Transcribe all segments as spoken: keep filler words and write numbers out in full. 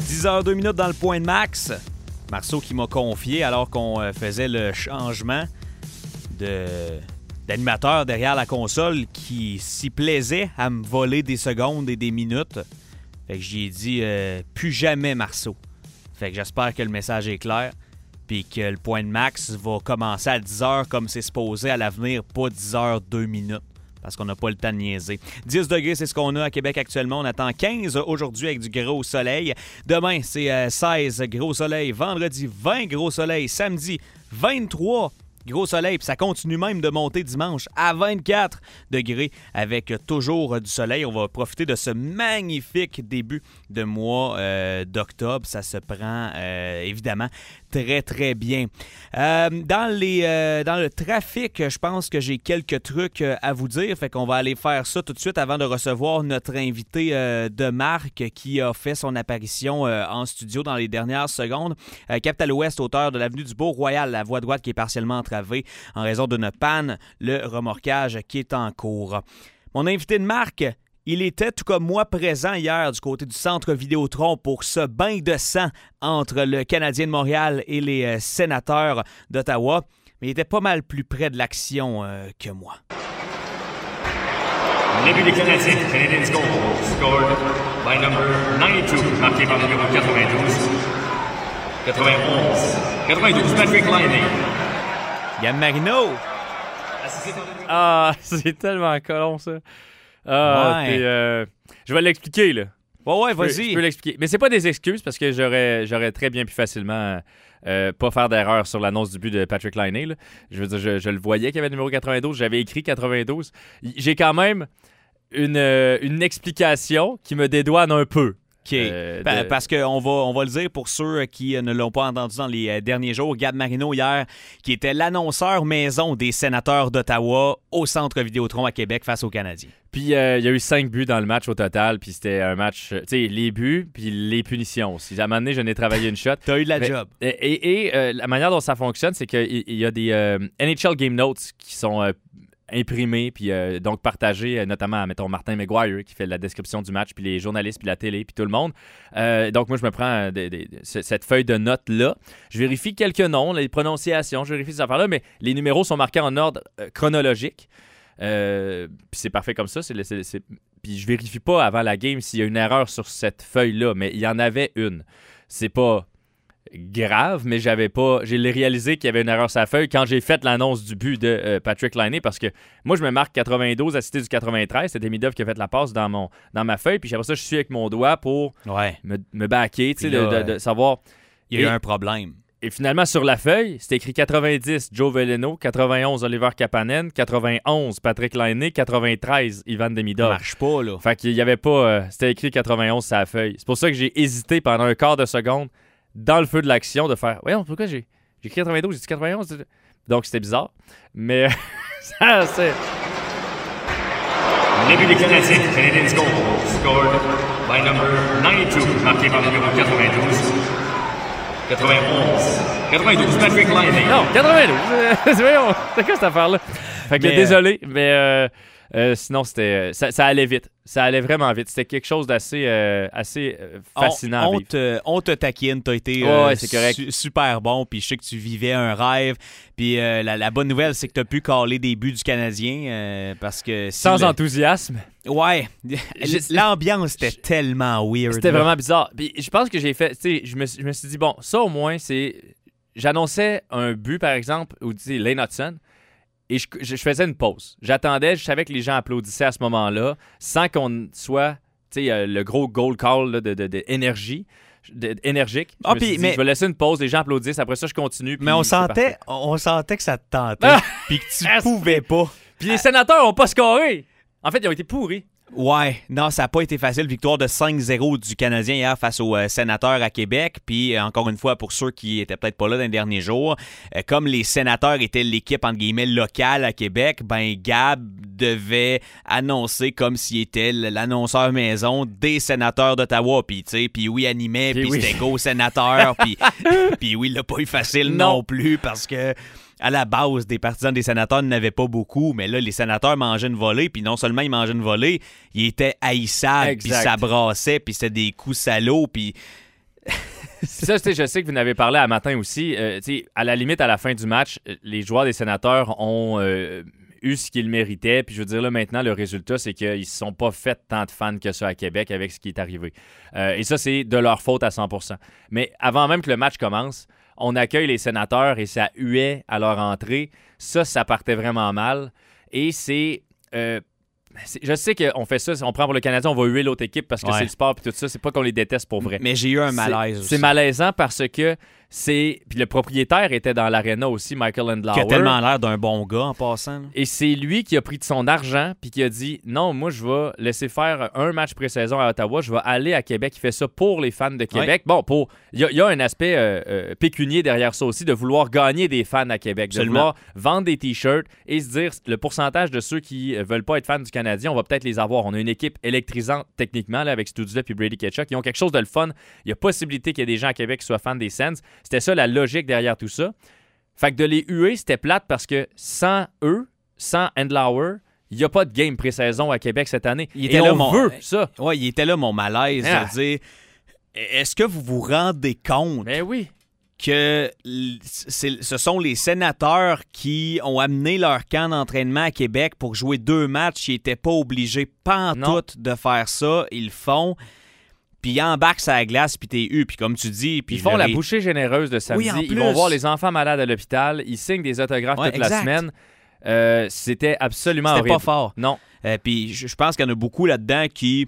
dix heures deux minutes dans le point de max. Marceau qui m'a confié, alors qu'on euh, faisait le changement de, d'animateur derrière la console, qui s'y plaisait à me voler des secondes et des minutes. Fait que j'y ai dit euh, plus jamais Marceau. Fait que j'espère que le message est clair. Puis que le point de max va commencer à dix heures comme c'est supposé à l'avenir, pas dix heures deux minutes. Parce qu'on n'a pas le temps de niaiser. dix degrés, c'est ce qu'on a à Québec actuellement. On attend quinze aujourd'hui avec du gros soleil. Demain, c'est euh, seize gros soleil. Vendredi, vingt gros soleil. Samedi, vingt-trois gros soleil. Puis ça continue même de monter dimanche à vingt-quatre degrés avec toujours euh, du soleil. On va profiter de ce magnifique début de mois euh, d'octobre. Ça se prend euh, évidemment très, très bien. Euh, dans, les, euh, dans le trafic, je pense que j'ai quelques trucs euh, à vous dire. Fait qu'on va aller faire ça tout de suite avant de recevoir notre invité euh, de marque qui a fait son apparition euh, en studio dans les dernières secondes. Euh, Capital Ouest, auteur de l'avenue du Beau-Royal, la voie droite qui est partiellement entravée en raison d'une panne, le remorquage qui est en cours. Mon invité de marque, il était, tout comme moi, présent hier du côté du centre Vidéotron pour ce bain de sang entre le Canadien de Montréal et les euh, sénateurs d'Ottawa. Mais il était pas mal plus près de l'action euh, que moi. Début des Canadiens, Canadiens goal, scored by number ninety-two, marqué par le numéro quatre-vingt-douze. quatre-vingt-onze. quatre-vingt-douze, Patrick Laine. Gab Marino. Ah, c'est tellement colon, ça. Ah, ouais. euh, je vais l'expliquer, là. Ouais, ouais, Je peux, vas-y. je peux l'expliquer. Mais c'est pas des excuses, parce que j'aurais, j'aurais très bien pu facilement euh, pas faire d'erreur sur l'annonce du but de Patrick Laine, là. Je veux dire, je, je le voyais qu'il y avait le numéro quatre-vingt-douze. J'avais écrit quatre-vingt-douze. J'ai quand même une, euh, une explication qui me dédouane un peu. OK. Euh, pa- de... Parce qu'on va, on va le dire pour ceux qui ne l'ont pas entendu dans les euh, derniers jours, Gab Marino hier, qui était l'annonceur maison des sénateurs d'Ottawa au centre Vidéotron à Québec face aux Canadiens. Puis euh, il y a eu cinq buts dans le match au total, puis c'était un match, tu sais, les buts, puis les punitions. Si à un moment donné, je n'ai travaillé une shot. T'as eu de la Mais, job. Et, et, et euh, la manière dont ça fonctionne, c'est qu'il y a des euh, N H L Game Notes qui sont euh, imprimés, puis euh, donc partagés, euh, notamment, mettons, Martin McGuire, qui fait la description du match, puis les journalistes, puis la télé, puis tout le monde. Euh, donc moi, je me prends euh, des, des, cette feuille de notes-là. Je vérifie quelques noms, les prononciations, je vérifie ces affaires-là, mais les numéros sont marqués en ordre euh, chronologique. Euh, puis c'est parfait comme ça. C'est, c'est, c'est... Puis je vérifie pas avant la game s'il y a une erreur sur cette feuille-là, mais il y en avait une. C'est pas grave, mais j'avais pas. J'ai réalisé qu'il y avait une erreur sur la feuille quand j'ai fait l'annonce du but de euh, Patrick Laine, parce que moi je me marque quatre-vingt-douze à cité du quatre-vingt-treize. C'était Midov qui a fait la passe dans mon dans ma feuille, puis après ça je suis avec mon doigt pour ouais. me, me backer, tu sais, de, de, de savoir. Il y a et, eu un problème. Et finalement, sur la feuille, c'était écrit quatre-vingt-dix, Joe Veleno, quatre-vingt-onze, Oliver Kapanen, quatre-vingt-onze, Patrick Laine, quatre-vingt-treize, Ivan Demidov. Ça marche pas, là. Fait qu'il y avait pas... Euh, c'était écrit quatre-vingt-onze sur la feuille. C'est pour ça que j'ai hésité pendant un quart de seconde, dans le feu de l'action, de faire... Voyons, pourquoi j'ai... J'ai écrit quatre-vingt-douze, j'ai dit quatre-vingt-onze? Donc, c'était bizarre. Mais... ça, c'est... Début des Canadiens, Canadiens goal, scored by number ninety-two, marqué par le numéro quatre-vingt-douze. quatre-vingt-onze. quatre-vingt-douze, Patrick Laine. Non, quatre-vingt-douze. Voyons, c'est quoi cette affaire-là? Fait que mais désolé, mais euh, euh, sinon, c'était ça, ça allait vite. Ça allait vraiment vite. C'était quelque chose d'assez euh, assez euh, fascinant. On, à on, vivre. te, on te taquine. T'as été Ouais, euh, ouais, c'est correct. Su- super bon. Puis je sais que tu vivais un rêve. Puis euh, la, la bonne nouvelle, c'est que t'as pu caler des buts du Canadien. Euh, parce que si Sans le... enthousiasme. Ouais. L'ambiance était tellement weird. C'était là. vraiment bizarre. Puis je pense que j'ai fait... Tu sais, je me, je me suis dit, bon, ça au moins, c'est... J'annonçais un but, par exemple, ou tu sais, Lane Hudson, et je, je, je faisais une pause. J'attendais, je savais que les gens applaudissaient à ce moment-là, sans qu'on soit, tu sais, euh, le gros goal call là, de, de, de énergie, de, de, énergique. Je Ah, me puis, suis dit, mais... je vais laisser une pause, les gens applaudissent, après ça, je continue. Mais on sentait, on sentait que ça te tentait, puis que tu pouvais pas. Puis les sénateurs n'ont pas scoré. En fait, ils ont été pourris. Ouais, non, ça n'a pas été facile. Victoire de cinq zéro du Canadien hier face aux euh, Sénateurs à Québec. Puis, euh, encore une fois, pour ceux qui étaient peut-être pas là dans les derniers jours, euh, comme les Sénateurs étaient l'équipe, entre guillemets, locale à Québec, ben Gab devait annoncer comme s'il était l'annonceur maison des Sénateurs d'Ottawa. Puis, tu sais, puis oui, animait, puis oui. c'était go Sénateurs. Puis, puis oui, il l'a pas eu facile non, non plus parce que... À la base, des partisans des Sénateurs n'avaient pas beaucoup, mais là, les Sénateurs mangeaient une volée, puis non seulement ils mangeaient une volée, ils étaient haïssables, puis ça brassait, puis c'était des coups salauds, puis Ça, je sais que vous en avez parlé à matin aussi. Euh, à la limite, à la fin du match, les joueurs des Sénateurs ont euh, eu ce qu'ils méritaient. Puis je veux dire, là, maintenant, le résultat, c'est qu'ils ne se sont pas fait tant de fans que ça à Québec avec ce qui est arrivé. Euh, et ça, c'est de leur faute à cent pour cent. Mais avant même que le match commence, on accueille les Sénateurs et ça huait à leur entrée. Ça, ça partait vraiment mal. Et c'est... Euh, Je sais qu'on fait ça, on prend pour le Canadien, on va huer l'autre équipe parce que ouais. c'est le sport et tout ça. C'est pas qu'on les déteste pour vrai. Mais j'ai eu un malaise c'est, aussi. C'est malaisant parce que c'est... Puis le propriétaire était dans l'aréna aussi, Michael Andlauer. Qui a tellement l'air d'un bon gars en passant. Là. Et c'est lui qui a pris de son argent puis qui a dit « Non, moi, je vais laisser faire un match pré-saison à Ottawa. Je vais aller à Québec. » Il fait ça pour les fans de Québec. Ouais. Bon, pour... Il y, y a un aspect euh, euh, pécunier derrière ça aussi, de vouloir gagner des fans à Québec. Absolument. De vouloir vendre des T-shirts et se dire le pourcentage de ceux qui ne veulent pas être fans du Canadien, on va peut-être les avoir. On a une équipe électrisante techniquement là, avec Stützle et Brady Tkachuk. Ils ont quelque chose de le fun. Il y a possibilité qu'il y ait des gens à Québec qui soient fans des Sens. C'était ça la logique derrière tout ça. Fait que de les huer, c'était plate parce que sans eux, sans Andlauer, il n'y a pas de game pré-saison à Québec cette année. Il était Et là on mon... veut ça. Oui, il était là mon malaise ah. de dire est-ce que vous vous rendez compte ben oui. que c'est, ce sont les Sénateurs qui ont amené leur camp d'entraînement à Québec pour jouer deux matchs. Ils n'étaient pas obligés pantoute de faire ça. Ils le font. Puis ils embarquent sur la glace, puis t'es eu. Puis comme tu dis... Puis ils font la ai... bouchée généreuse de samedi. Oui, ils vont voir les enfants malades à l'hôpital. Ils signent des autographes ouais, toute exact. la semaine. Euh, c'était absolument c'était horrible. C'était pas fort. Non. Euh, puis je pense qu'il y en a beaucoup là-dedans qui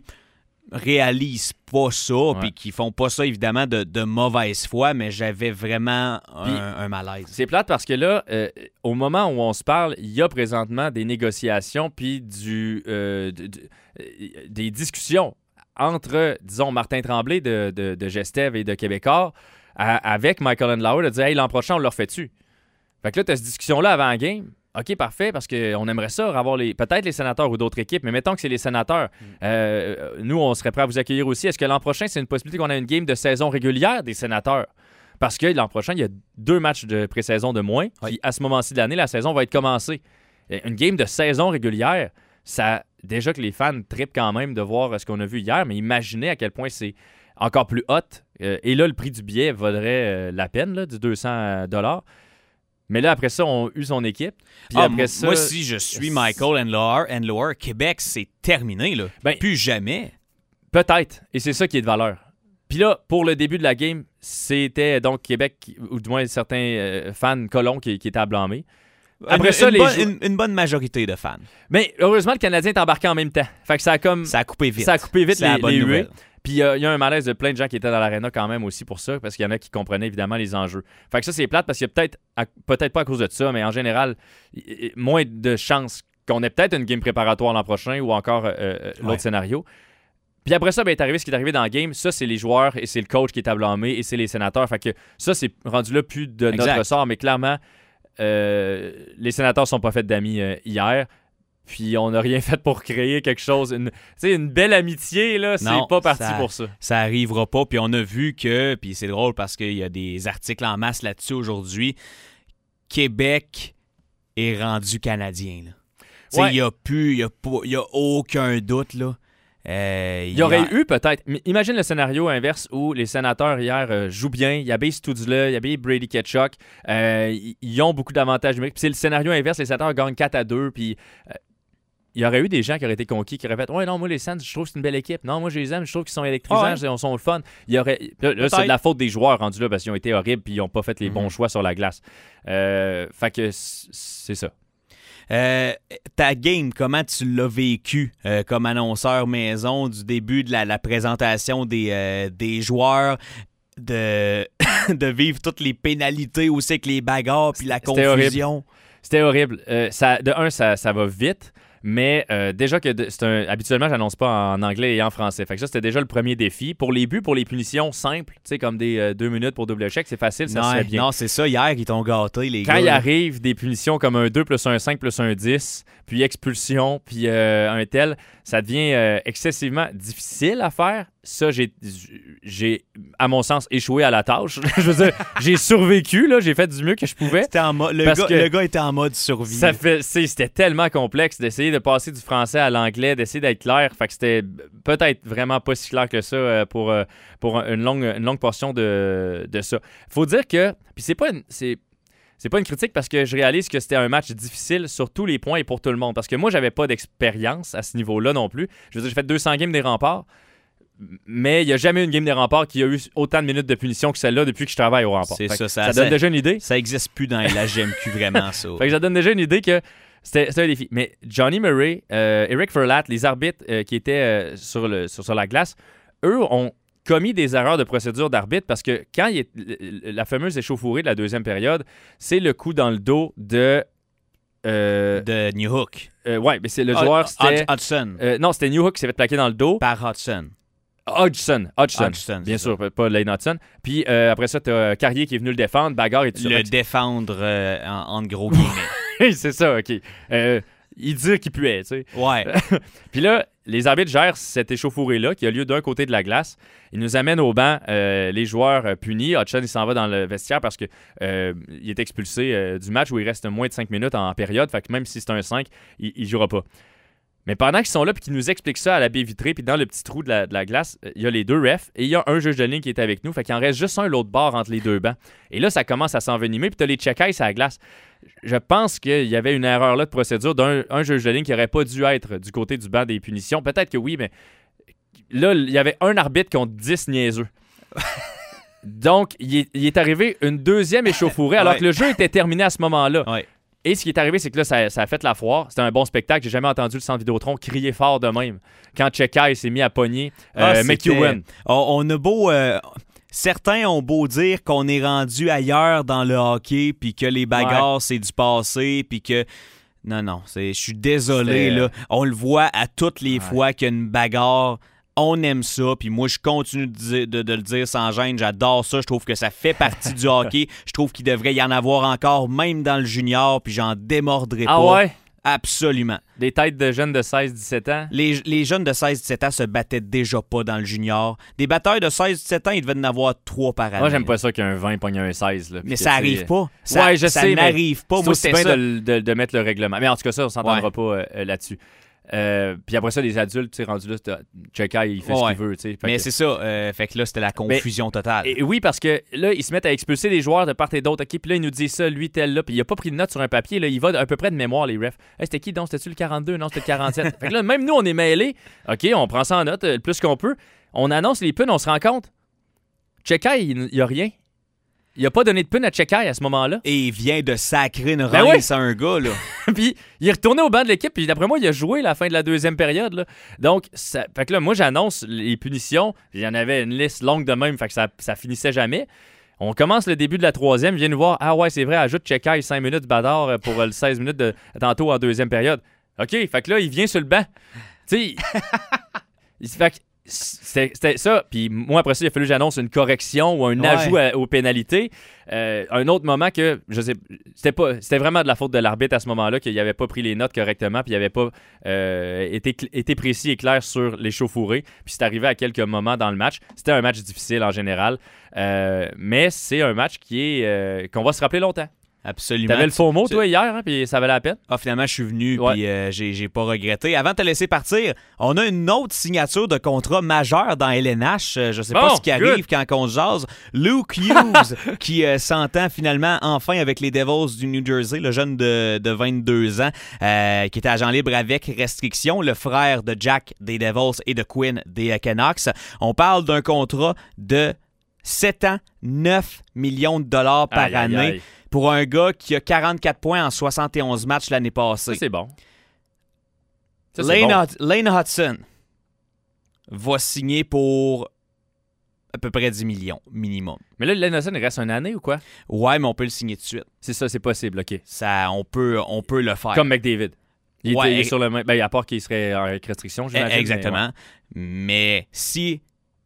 réalisent pas ça, ouais. puis qui font pas ça, évidemment, de, de mauvaise foi, mais j'avais vraiment un, un malaise. C'est plate parce que là, euh, au moment où on se parle, il y a présentement des négociations puis du, euh, de, de, euh, des discussions entre, disons, Martin Tremblay de, de, de Gestev et de Québécois à, avec Michael Andlauer de dire « Hey, l'an prochain, on le refait-tu? » Fait que là, tu as cette discussion-là avant la game. OK, parfait, parce qu'on aimerait ça avoir les, peut-être les Sénateurs ou d'autres équipes, mais mettons que c'est les Sénateurs. Mm. Euh, nous, on serait prêts à vous accueillir aussi. Est-ce que l'an prochain, c'est une possibilité qu'on ait une game de saison régulière des Sénateurs? Parce que l'an prochain, il y a deux matchs de pré-saison de moins. Oui. Puis à ce moment-ci de l'année, la saison va être commencée. Une game de saison régulière, ça... Déjà que les fans trippent quand même de voir ce qu'on a vu hier, mais imaginez à quel point c'est encore plus hot. Euh, et là, le prix du billet vaudrait euh, la peine, là, du deux cents dollars. Mais là, après ça, on a eu son équipe. Puis ah, après m- ça, moi, si je suis Michael Andlauer, Andlauer, Québec, c'est terminé. Là. Ben, plus jamais. Peut-être. Et c'est ça qui est de valeur. Puis là, pour le début de la game, c'était donc Québec, ou du moins certains euh, fans colons qui, qui étaient à blâmer. Après une, ça, une, les bonne, jou- une, une bonne majorité de fans. Mais heureusement, le Canadien est embarqué en même temps. Fait que ça a comme... Ça a coupé vite. Ça a coupé vite c'est les, les huées. Puis il euh, y a un malaise de plein de gens qui étaient dans l'aréna quand même aussi pour ça, parce qu'il y en a qui comprenaient évidemment les enjeux. Fait que ça, c'est plate parce qu'il y a peut-être, à, peut-être pas à cause de ça, mais en général, y, y, moins de chances qu'on ait peut-être une game préparatoire l'an prochain ou encore euh, euh, l'autre ouais. scénario. Puis après ça, ben, est arrivé ce qui est arrivé dans le game. Ça, c'est les joueurs et c'est le coach qui est à blâmer et c'est les Sénateurs. Fait que ça, c'est rendu là plus de exact. notre sort, mais clairement... Euh, les Sénateurs sont pas faits d'amis euh, hier. Puis on n'a rien fait pour créer quelque chose. Une, une belle amitié, là, c'est non, pas parti ça, pour ça. Ça arrivera pas. Puis on a vu que, puis c'est drôle parce qu'il y a des articles en masse là-dessus aujourd'hui, Québec est rendu canadien. Il ouais. n'y a plus, il n'y a, a aucun doute, là. Euh, il y aurait a... eu peut-être. Mais imagine le scénario inverse où les Sénateurs hier euh, jouent bien. Il y avait Stützle, il y avait Brady Tkachuk. Euh, ils ont beaucoup d'avantages numériques. Puis c'est le scénario inverse. Les Sénateurs gagnent quatre à deux. Puis euh, il y aurait eu des gens qui auraient été conquis qui auraient fait ouais, non, moi, les Sens, je trouve que c'est une belle équipe. Non, moi, je les aime. Je trouve qu'ils sont électrisants. Ah ouais. Ils sont le fun. Il y aurait... Là, là c'est de la faute des joueurs rendus là parce qu'ils ont été horribles. Puis ils n'ont pas fait les mm-hmm. bons choix sur la glace. Euh, fait que c'est ça. Euh, ta game, comment tu l'as vécu euh, comme annonceur maison du début de la, la présentation des, euh, des joueurs, de, de vivre toutes les pénalités aussi avec les bagarres puis la C'était confusion? Horrible. C'était horrible. Euh, ça, de un, ça, ça va vite. Mais euh, déjà que de, c'est un, habituellement, j'annonce pas en anglais et en français. Fait que ça, c'était déjà le premier défi. Pour les buts, pour les punitions simples, tu sais, comme des euh, deux minutes pour double check, c'est facile, ça non, se fait bien. Non, c'est ça. Hier, ils t'ont gâté, les Quand gars. Quand il arrive des punitions comme un deux plus un cinq plus un dix, puis expulsion, puis euh, un tel, ça devient euh, excessivement difficile à faire. Ça, j'ai, j'ai à mon sens, échoué à la tâche. Je veux dire, j'ai survécu, là, j'ai fait du mieux que je pouvais. C'était en mo- le, Parce gars, que le gars était en mode survie. Ça fait, c'est, c'était tellement complexe d'essayer de passer du français à l'anglais, d'essayer d'être clair. Fait que c'était peut-être vraiment pas si clair que ça euh, pour, euh, pour une, longue, une longue portion de, de ça. Faut dire que, puis c'est pas une, c'est, c'est pas une critique parce que je réalise que c'était un match difficile sur tous les points et pour tout le monde. Parce que moi, j'avais pas d'expérience à ce niveau-là non plus. Je veux dire, j'ai fait deux cents games des Remparts. Mais il n'y a jamais une game des Remparts qui a eu autant de minutes de punition que celle-là depuis que je travaille au Remparts. C'est ça, ça, ça, ça donne ça, déjà une idée. Ça n'existe plus dans la G M Q, vraiment, ça. Fait que ça donne déjà une idée que c'était, c'était un défi. Mais Johnny Murray, euh, Eric Furlat, les arbitres euh, qui étaient euh, sur, le, sur, sur la glace, eux ont commis des erreurs de procédure d'arbitre parce que quand il est, la fameuse échauffourée de la deuxième période, c'est le coup dans le dos de... Euh, de New Hook. Euh, ouais, mais c'est le joueur, c'était... Hudson. Euh, non, c'était New Hook qui s'est fait plaquer dans le dos. Par Hudson. Hodgson, Hodgson, Hodgson bien sûr, ça. pas Lane Hudson. Puis euh, après ça, t'as Carrier qui est venu le défendre, bagarre et tout ça. Le défendre euh, en, en gros guillemets. C'est ça, OK. Euh, il dit qu'il puait, tu sais. Ouais. Puis là, les arbitres gèrent cette échauffourée-là qui a lieu d'un côté de la glace. Ils nous amènent au banc euh, les joueurs euh, punis. Hodgson, il s'en va dans le vestiaire parce que euh, il est expulsé euh, du match où il reste moins de cinq minutes en période. Fait que même si c'est un cinq, il, il jouera pas. Mais pendant qu'ils sont là et qu'ils nous expliquent ça à la baie vitrée, puis dans le petit trou de la, de la glace, il y a les deux refs et il y a un juge de ligne qui est avec nous. Fait qu'il en reste juste un l'autre bord entre les deux bancs. Et là, ça commence à s'envenimer, puis tu as les check-eyes à la glace. Je pense qu'il y avait une erreur là de procédure d'un un juge de ligne qui n'aurait pas dû être du côté du banc des punitions. Peut-être que oui, mais là, il y avait un arbitre contre dix niaiseux. Donc, il est, il est arrivé une deuxième échauffourée alors ouais. que le jeu était terminé à ce moment-là. Ouais. Et ce qui est arrivé, c'est que là, ça, ça a fait la foire. C'était un bon spectacle. J'ai jamais entendu le centre Vidéotron crier fort de même. Quand Chekai s'est mis à pogner euh, ah, McEwen. On, on a beau... Euh... Certains ont beau dire qu'on est rendu ailleurs dans le hockey, puis que les bagarres, ouais. c'est du passé, puis que... Non, non, je suis désolé, là. On le voit à toutes les ouais. fois qu'il y a une bagarre... On aime ça, puis moi, je continue de, dire, de, de le dire sans gêne. J'adore ça. Je trouve que ça fait partie du hockey. Je trouve qu'il devrait y en avoir encore, même dans le junior, puis j'en démordrai ah pas. Ah ouais? Absolument. Des têtes de jeunes de seize dix-sept ans? Les, les jeunes de seize dix-sept ans se battaient déjà pas dans le junior. Des batteurs de seize dix-sept ans, ils devaient en avoir trois par année. Moi, j'aime pas ça qu'un vingt pogne un seize. Là, mais ça arrive pas. Ça, ouais, je ça sais, n'arrive pas. C'est Moi, aussi bien ça. de, de, de mettre le règlement. Mais en tout cas, ça, on s'entendra ouais. pas euh, là-dessus. Euh, puis après ça, les adultes, tu sais, rendus là, Chekai, il fait ouais. ce qu'il veut. T'sais, mais que... c'est ça. Euh, fait que là, c'était la confusion mais, totale. Et, oui, parce que là, ils se mettent à expulser des joueurs de part et d'autre. Okay? Puis là, ils nous disent ça, lui, tel, là. Puis il a pas pris de note sur un papier. Là. Il va à peu près de mémoire, les refs. Hey, c'était qui donc? C'était-tu le quarante-deux? Non, c'était le quarante-sept. Fait que là, même nous, on est mêlés. OK, on prend ça en note le plus qu'on peut. On annonce les puns, on se rend compte. Chekai, il n'y a rien. Il a pas donné de pun à Chekai à ce moment-là. Et il vient de sacrer une ben rince oui. à un gars, là. Puis il est retourné au banc de l'équipe, puis d'après moi, il a joué la fin de la deuxième période. Là. Donc, ça, fait que là, moi, j'annonce les punitions. Il y en avait une liste longue de même, fait que ça, ça finissait jamais. On commence le début de la troisième, il vient nous voir. Ah ouais, c'est vrai, ajoute Chekai cinq minutes Badard pour le seize minutes de tantôt en deuxième période. OK, fait que là, il vient sur le banc. Tu sais, il fait que C'était, c'était ça. Puis moi, après ça, il a fallu que j'annonce une correction ou un ouais. ajout à, aux pénalités. Euh, un autre moment que, je sais, c'était, pas, c'était vraiment de la faute de l'arbitre à ce moment-là, qu'il n'avait pas pris les notes correctement, puis il n'avait pas euh, été, été précis et clair sur l'échauffourée. Puis c'est arrivé à quelques moments dans le match. C'était un match difficile en général. Euh, mais c'est un match qui est euh, qu'on va se rappeler longtemps. Absolument. T'avais le faux mot, toi, hier, hein, puis ça valait la peine. Ah, finalement, je suis venu, ouais. puis euh, j'ai, j'ai pas regretté. Avant de te laisser partir, on a une autre signature de contrat majeur dans L N H. Euh, je sais pas bon, ce qui good. arrive quand on se jase. Luke Hughes, qui euh, s'entend finalement enfin avec les Devils du New Jersey, le jeune de, de vingt-deux ans, euh, qui était agent libre avec restriction, le frère de Jack des Devils et de Quinn des Canucks. On parle d'un contrat de sept ans, neuf millions de dollars par aïe, année. Aïe, aïe. Pour un gars qui a quarante-quatre points en soixante et onze matchs l'année passée. Ça, c'est bon. Ça, Lane, c'est bon. Hud- Lane Hudson va signer pour à peu près dix millions minimum. Mais là, Lane Hudson, il reste une année ou quoi? Ouais, mais on peut le signer tout de suite. C'est ça, c'est possible, OK. Ça, on peut, on peut le faire. Comme McDavid. Il, ouais, était, il est sur le même... Ben, à part qu'il serait avec restriction, j'imagine. Exactement. Mais, ouais. mais si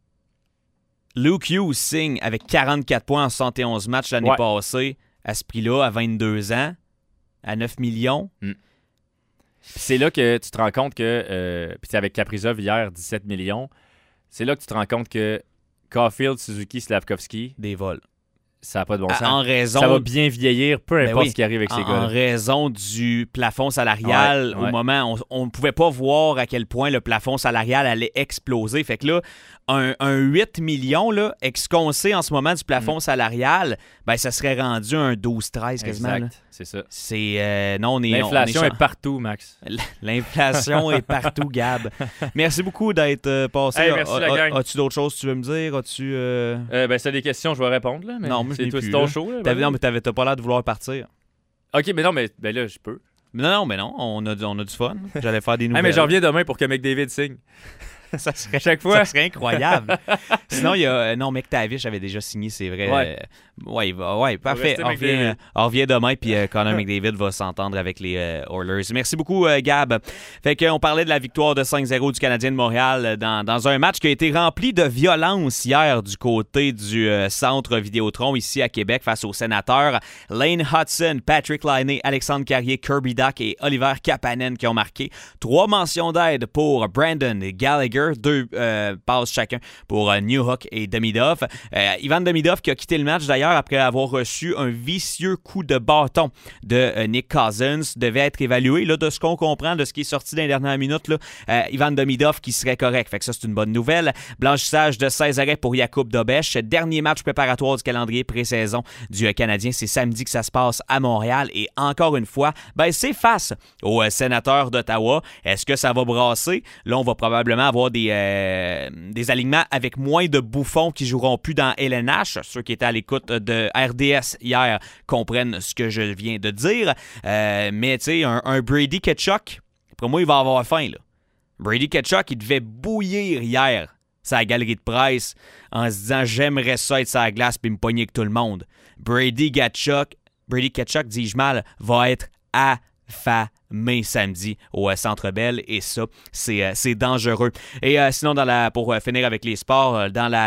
Luke Hughes signe avec quarante-quatre points en soixante et onze matchs l'année ouais. passée, à ce prix-là, à vingt-deux ans, à neuf millions. Mm. C'est là que tu te rends compte que, euh, puis avec Kaprizov hier, dix-sept millions, c'est là que tu te rends compte que Caulfield, Suzuki, Slavkovski, des vols. ça n'a pas de bon sens. En raison... Ça va bien vieillir, peu Ben importe oui. ce qui arrive avec en, ces gars-là. En raison du plafond salarial, Ouais, ouais. au moment, on ne pouvait pas voir à quel point le plafond salarial allait exploser. Fait que là, un, un huit millions, là, avec ce qu'on sait en ce moment du plafond Mm. salarial, ben, ça serait rendu un douze treize quasiment. Exact, Là. c'est ça. C'est, euh, non, on est, L'inflation on est est partout, Max. L'inflation est partout, Gab. Merci beaucoup d'être euh, passé. Hey, merci, A- la a- gang. As-tu d'autres choses que tu veux me dire? As-tu... euh, Euh, ben, c'est des questions, je vais répondre. Là, mais Non, moi, je c'est n'ai toi, plus, c'est ton là. show. Là, t'avais- vas-y. non, mais t'avais- t'as pas l'air de vouloir partir. Ok, mais non, mais ben là, je peux. Non, non, mais non, on a, du- on a du fun. J'allais faire des Ah, nouvelles. mais j'en reviens demain pour que McDavid signe. ça serait, Chaque fois. ça serait incroyable. Sinon, il y a... euh, Non, McTavish avait déjà signé, c'est vrai. Ouais. Euh, ouais, il va- ouais, parfait. rester On revient, McDavid. euh, on revient demain, puis euh, Connor McDavid va s'entendre avec les euh, Oilers. Merci beaucoup, euh, Gab. Fait qu'on parlait de la victoire de cinq zéro du Canadien de Montréal euh, dans, dans un match qui a été rempli de violence hier du côté du euh, centre Vidéotron ici à Québec face aux Sénateurs. Lane Hudson, Patrick Laine, Alexandre Carrier, Kirby Dach et Oliver Kapanen qui ont marqué. Trois mentions d'aide pour Brandon Gallagher, deux euh, passes chacun pour euh, Newhook et Demidov. Euh, Ivan Demidov qui a quitté le match d'ailleurs après avoir reçu un vicieux coup de bâton de euh, Nick Cousins, devait être évalué. Là, de ce qu'on comprend, de ce qui est sorti dans les dernières minutes, là, euh, Ivan Demidov qui serait correct. Fait que ça, c'est une bonne nouvelle. Blanchissage de seize arrêts pour Jakub Dobeš. Dernier match préparatoire du calendrier pré-saison du euh, Canadien. C'est samedi que ça se passe à Montréal. Et encore une fois, ben, c'est face aux euh, Sénateurs d'Ottawa. Est-ce que ça va brasser? Là, on va probablement avoir des, euh, des alignements avec moins de bouffons qui joueront plus dans L N H. Ceux qui étaient à l'écoute de R D S hier comprennent ce que je viens de dire. Euh, mais tu sais, un, un Brady Tkachuk, pour moi, il va avoir faim. Là. Brady Tkachuk, il devait bouillir hier sa galerie de presse en se disant « J'aimerais ça être sur la glace puis me pogner avec tout le monde. » Brady Tkachuk, Brady Tkachuk, dis-je mal, va être affamé samedi au euh, Centre Bell et ça, c'est, euh, c'est dangereux. Et euh, sinon, dans la, pour euh, finir avec les sports, euh, dans la